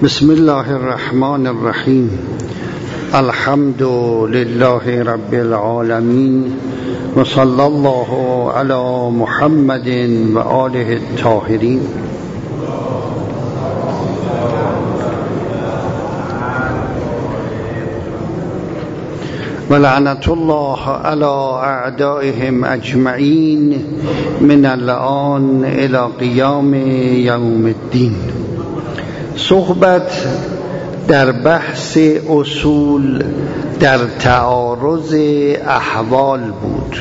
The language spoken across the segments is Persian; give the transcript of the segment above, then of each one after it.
بسم الله الرحمن الرحیم. الحمد لله رب العالمین و صلی الله علی محمد و آله الطاهرین. و لعنت الله علی اعدائهم اجمعین من الآن الی قیام یوم الدین. صحبت در بحث اصول در تعارض احوال بود.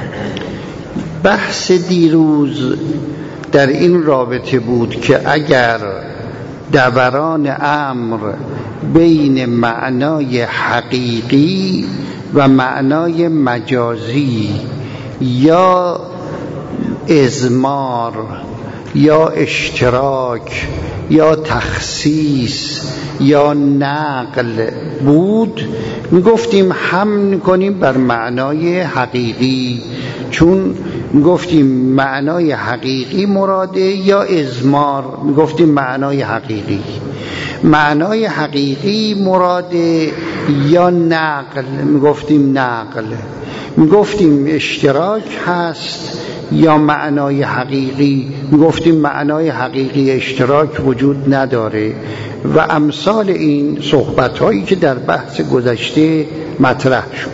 بحث دیروز در این رابطه بود که اگر دوران امر بین معنای حقیقی و معنای مجازی یا اضمار یا اشتراک یا تخصیص یا نقل بود، میگفتیم حمل کنیم بر معنای حقیقی، چون میگفتیم معنای حقیقی مراده، یا اضمار میگفتیم معنای حقیقی، معنای حقیقی مراده، یا نقل میگفتیم نقل، میگفتیم اشتراک هست یا معنای حقیقی، میگفتیم معنای حقیقی اشتراک وجود نداره و امثال این صحبت هایی که در بحث گذشته مطرح شد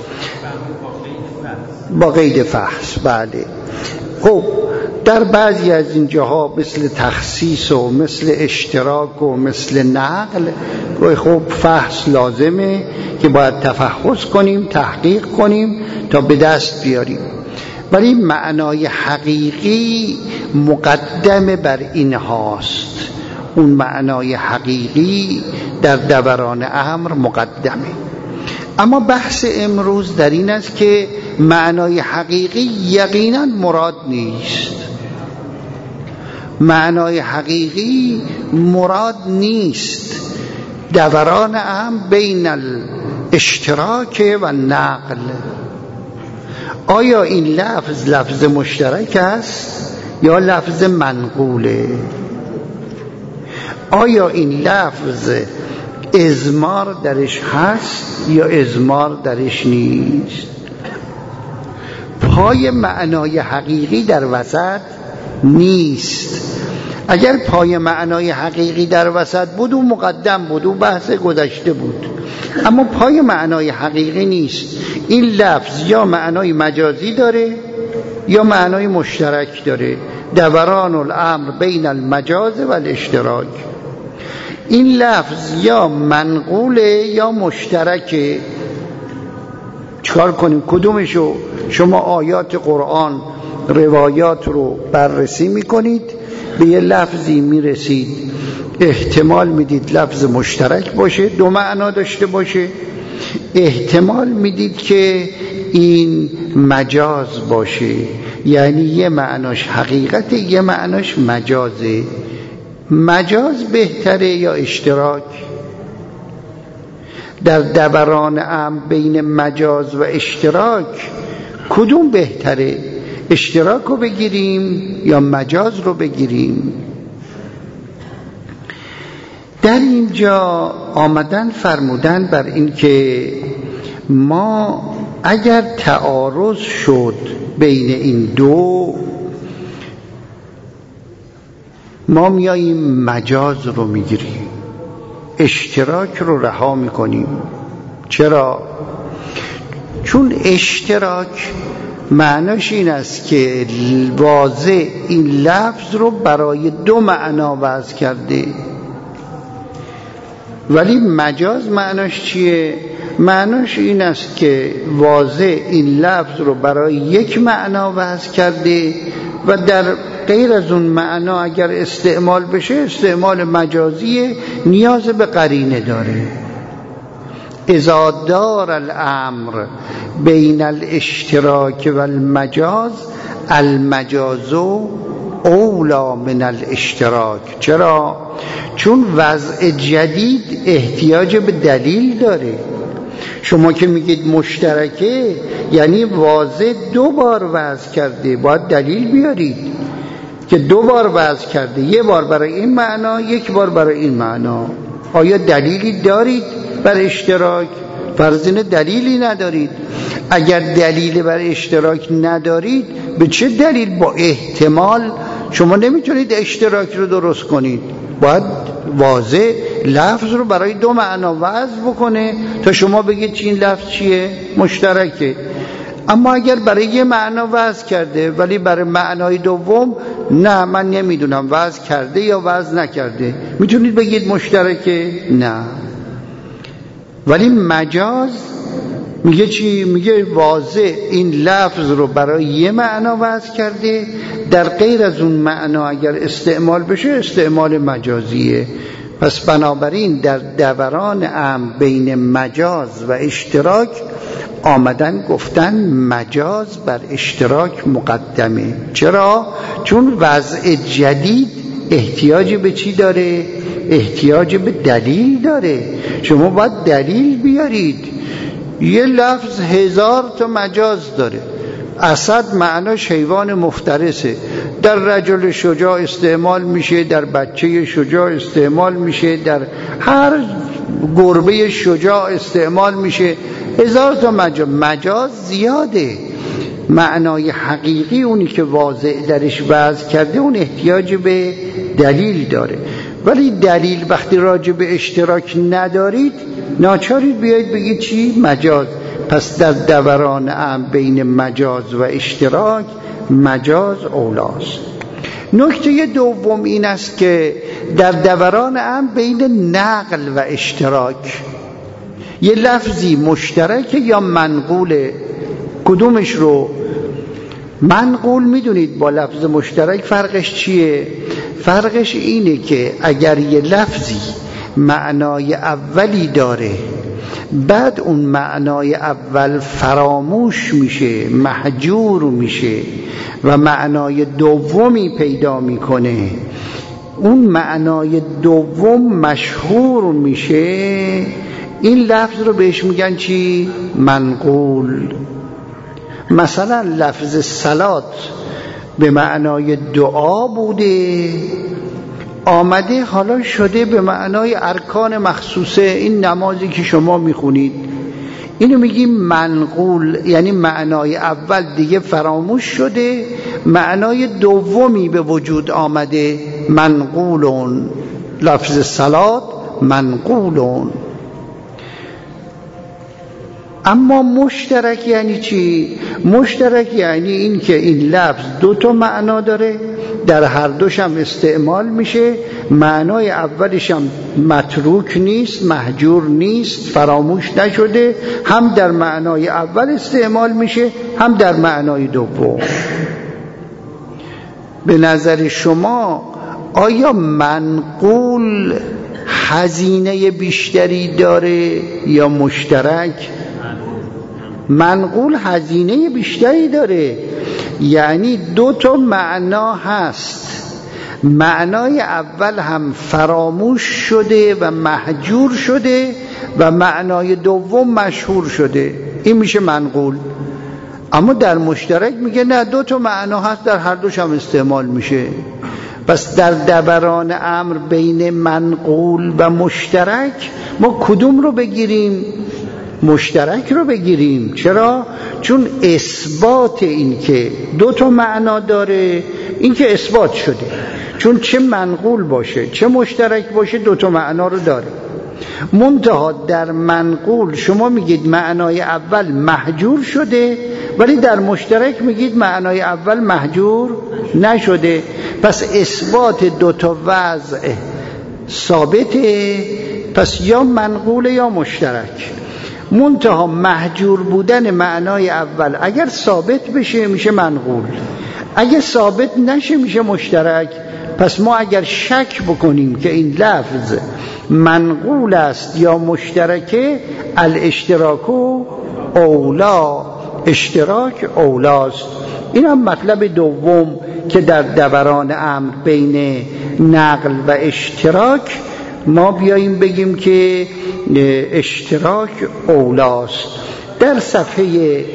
با قید فحص. بله، خب در بعضی از این جاها مثل تخصیص و مثل اشتراک و مثل نقل خب فحص لازمه که باید تفحص کنیم، تحقیق کنیم تا به دست بیاریم، ولی معنای حقیقی مقدم بر این هاست. اون معنای حقیقی در دوران امر مقدمه. اما بحث امروز در این است که معنای حقیقی یقینا مراد نیست. معنای حقیقی مراد نیست. دوران امر بین الاشتراک و نقل. آیا این لفظ مشترک است یا لفظ منقوله؟ آیا این لفظ اضمار درش هست یا اضمار درش نیست؟ پای معنای حقیقی در وسط نیست. اگر پای معنای حقیقی در وسط بود او مقدم بود، او بحث گذشته بود، اما پای معنای حقیقی نیست. این لفظ یا معنای مجازی داره یا معنای مشترک داره. دوران الامر بین المجاز و الاشتراک. این لفظ یا منقوله یا مشترکه. چکار کنیم؟ کدومشو؟ شما آیات قرآن روایات رو بررسی میکنید، به یه لفظی میرسید احتمال میدید لفظ مشترک باشه، دو معنا داشته باشه، احتمال میدید که این مجاز باشه، یعنی یه معناش حقیقته یه معناش مجازه. مجاز بهتره یا اشتراک؟ در دوران امر بین مجاز و اشتراک کدوم بهتره؟ اشتراک رو بگیریم یا مجاز رو بگیریم؟ در اینجا آمدن فرمودن بر این که ما اگر تعارض شد بین این دو، ما میاییم مجاز رو میگیریم، اشتراک رو رها میکنیم. چرا؟ چون اشتراک معناش این است که واضح این لفظ رو برای دو معنا وضع کرده، ولی مجاز معناش چیه؟ معناش این است که واضح این لفظ رو برای یک معنا وضع کرده و در غیر از اون معنا اگر استعمال بشه استعمال مجازیه، نیاز به قرینه داره. اذا دار الامر بین الاشتراک و المجاز المجاز اولا من الاشتراک. چرا؟ چون وضع جدید احتیاج به دلیل داره. شما که میگید مشترکه یعنی واضح دو بار وضع کرده، باید دلیل بیارید که دو بار وضع کرده، یه بار برای این معنا یک بار برای این معنا. آیا دلیلی دارید بر اشتراک؟ فرض اینه دلیلی ندارید. اگر دلیل بر اشتراک ندارید، به چه دلیل با احتمال شما نمیتونید اشتراک رو درست کنید؟ باید واضح لفظ رو برای دو معنا وضع بکنه تا شما بگید چی این لفظ چیه؟ مشترکه. اما اگر برای یه معنا وضع کرده ولی برای معنای دوم نه، من نمیدونم وضع کرده یا وضع نکرده، میتونید بگید مشترکه؟ نه. ولی مجاز میگه چی؟ میگه واضح این لفظ رو برای یه معنا وضع کرده، در غیر از اون معنا اگر استعمال بشه استعمال مجازیه. پس بنابراین در دوران امر بین مجاز و اشتراک آمدن گفتن مجاز بر اشتراک مقدمه. چرا؟ چون وضع جدید احتیاج به چی داره؟ احتیاج به دلیل داره. شما باید دلیل بیارید. یه لفظ 1000 تا مجاز داره. اسد معناش حیوان مفترسه، در رجل شجاع استعمال میشه، در بچه شجاع استعمال میشه، در هر گربه شجاع استعمال میشه. 1000 تا مجاز زیاده. معنای حقیقی اونی که واضح درش وضع کرده اون احتیاج به دلیل داره. ولی دلیل وقتی راجع به اشتراک ندارید ناچارید بیایید بگید چی؟ مجاز. پس در دوران امر بین مجاز و اشتراک مجاز اولاست. نکته دوم این است که در دوران امر بین نقل و اشتراک یه لفظی مشترکه یا منقوله. کدومش رو؟ منقول میدونید با لفظ مشترک فرقش چیه؟ فرقش اینه که اگر یه لفظی معنای اولی داره بعد اون معنای اول فراموش میشه، محجور میشه و معنای دومی پیدا میکنه، اون معنای دوم مشهور میشه، این لفظ رو بهش میگن چی؟ منقول. مثلا لفظ صلات به معنای دعا بوده، آمده حالا شده به معنای ارکان مخصوصه، این نمازی که شما میخونید. اینو میگیم منقول، یعنی معنای اول دیگه فراموش شده، معنای دومی به وجود آمده. منقولون، لفظ صلات منقولون. اما مشترک یعنی چی؟ مشترک یعنی این که این لفظ دو تا معنا داره، در هر دوش هم استعمال میشه، معنای اولش هم متروک نیست، محجور نیست، فراموش نشده، هم در معنای اول استعمال میشه هم در معنای دوم. به نظر شما آیا منقول هزینه بیشتری داره یا مشترک؟ منقول هزینه بیشتری داره، یعنی دو تا معنا هست، معنای اول هم فراموش شده و محجور شده و معنای دوم مشهور شده، این میشه منقول. اما در مشترک میگه نه، دو تا معنا هست، در هر دوش هم استعمال میشه. پس در دوران امر بین منقول و مشترک ما کدوم رو بگیریم؟ مشترک رو بگیریم. چرا؟ چون اثبات این که دو تا معنا داره این که اثبات شده، چون چه منقول باشه چه مشترک باشه دو تا معنا رو داره. منتها در منقول شما میگید معنای اول محجور شده، ولی در مشترک میگید معنای اول محجور نشده. پس اثبات دو تا وضع ثابته، پس یا منقول یا مشترک. منتها محجور بودن معنای اول اگر ثابت بشه میشه منقول، اگر ثابت نشه میشه مشترک. پس ما اگر شک بکنیم که این لفظ منقول است یا مشترکه، الاشتراک اولا، اشتراک اولاست. این هم مطلب دوم که در دوران امر بین نقل و اشتراک ما بیاییم بگیم که اشتراک اولاست. در صفحه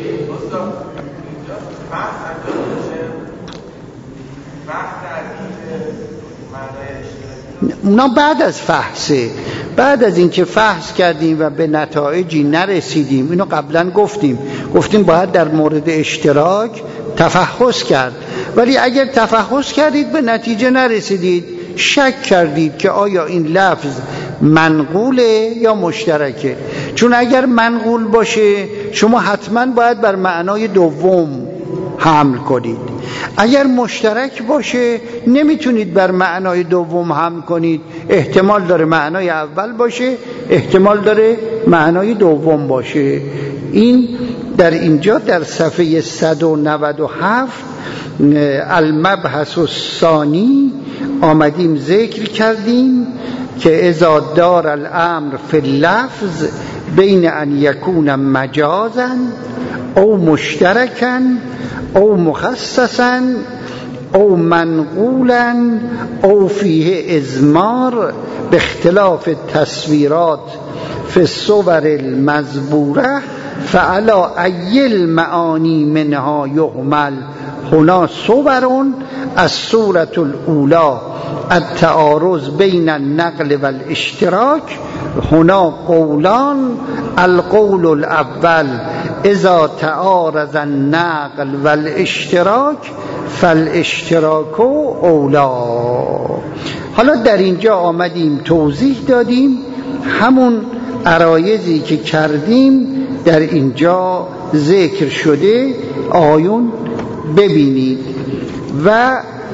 اونا بعد از فحصه، بعد از اینکه فحص کردیم و به نتایجی نرسیدیم، اینو قبلا گفتیم باید در مورد اشتراک تفحص کرد. ولی اگر تفحص کردید به نتیجه نرسیدید، شک کردید که آیا این لفظ منقوله یا مشترکه، چون اگر منقول باشه شما حتما باید بر معنای دوم حمل کنید. اگر مشترک باشه نمیتونید بر معنای دوم حمل کنید، احتمال داره معنای اول باشه، احتمال داره معنای دوم باشه. این در اینجا در صفحه 197 المبحث الثانی آمدیم ذکر کردیم که اذا دار الامر فی اللفظ بین ان یکون مجازا او مشترکا او مخصصا او منقولا او فیه ازمار به اختلاف التصویرات فی الصور المزبوره فعلا ای المعانی منها یحمل هنا صور الصورة الاولى التعارض بین النقل والاشتراک هنا قولان القول الاول اذا تعارض النقل والاشتراک فالاشتراک اولا. حالا در اینجا آمدیم توضیح دادیم همون عرایضی که کردیم در اینجا ذکر شده، آیون ببینید. و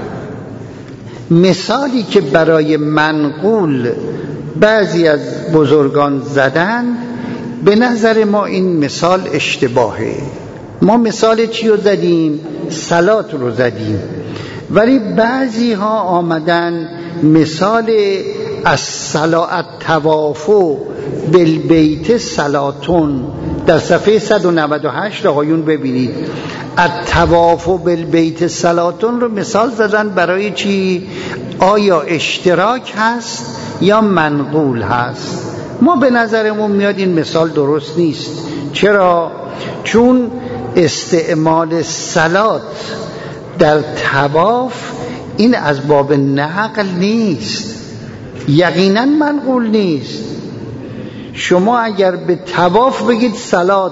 مثالی که برای منقول بعضی از بزرگان زدن، به نظر ما این مثال اشتباهه. ما مثال چی رو زدیم؟ صلات رو زدیم، ولی بعضی ها آمدن مثال الصلاة التوافو بالبیت صلاتون، در صفحه 198 آقایون ببینید التوافو بالبیت صلاتون رو مثال زدن برای چی؟ آیا اشتراک هست یا منقول هست؟ ما به نظرمون میاد این مثال درست نیست. چرا؟ چون استعمال صلات در طواف این از باب نقل نیست، یقینا منقول نیست. شما اگر به طواف بگید صلات،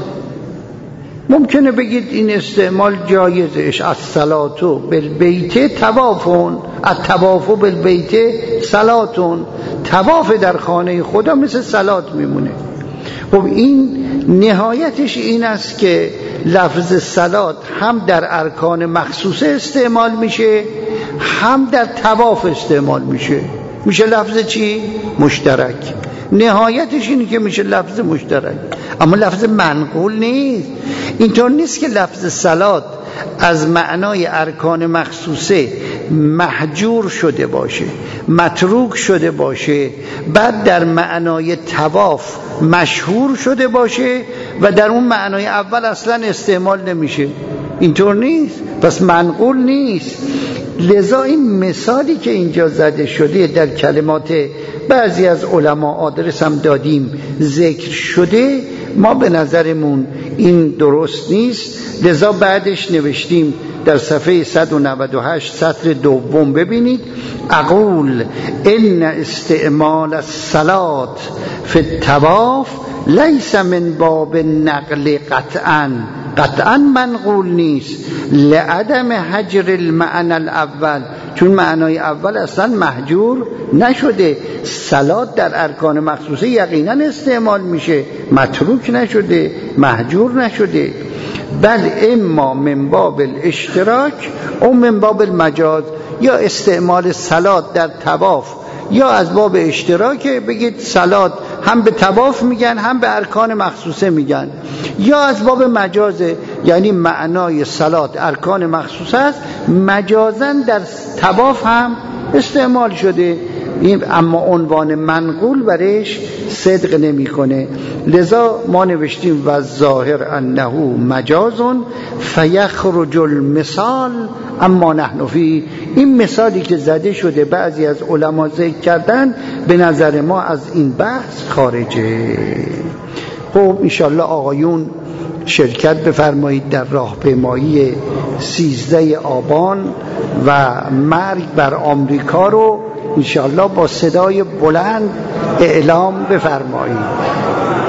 ممکنه بگید این استعمال جایزش، الصلاتو بالبیت طوافون، الطوافو بالبیت صلاتون، طواف در خانه خدا مثل صلات میمونه. خب این نهایتش این است که لفظ صلات هم در ارکان مخصوصه استعمال میشه، هم در طواف استعمال میشه لفظ چی؟ مشترک. نهایتش اینه که میشه لفظ مشترک، اما لفظ منقول نیست. اینطور نیست که لفظ صلات از معنای ارکان مخصوصه محجور شده باشه، متروک شده باشه، بعد در معنای طواف مشهور شده باشه و در اون معنای اول اصلا استعمال نمیشه. اینطور نیست، پس منقول نیست. لذا این مثالی که اینجا زده شده در کلمات بعضی از علما آدرس هم دادیم ذکر شده، ما به نظرمون این درست نیست. لذا بعدش نوشتیم در صفحه 198 سطر دوم ببینید اقول ان استعمال الصلات فی الطواف لیس من باب نقل قطعا منقول نیست، لعدم حجر المعنى الاول، چون معنای اول اصلا محجور نشده. صلات در ارکان مخصوصه یقینا استعمال میشه، متروک نشده، محجور نشده. بل اما من باب الاشتراک او من باب المجاز، یا استعمال صلات در طواف یا از باب اشتراک، بگید صلات هم به طواف میگن هم به ارکان مخصوصه میگن، یا از باب مجازه، یعنی معنای صلات ارکان مخصوصه است، مجازن در طواف هم استعمال شده، اما عنوان منقول برش صدق نمیکنه. لذا ما نوشتیم و ظاهر انه مجازون فیخرج المثال اما نحن فی. این مثالی که زده شده بعضی از علما ذکر کردن به نظر ما از این بحث خارجه. خب انشالله آقایون شرکت بفرمایید در راهپیمایی 13 آبان و مرگ بر آمریکا رو انشاءالله با صدای بلند اعلام بفرمایید.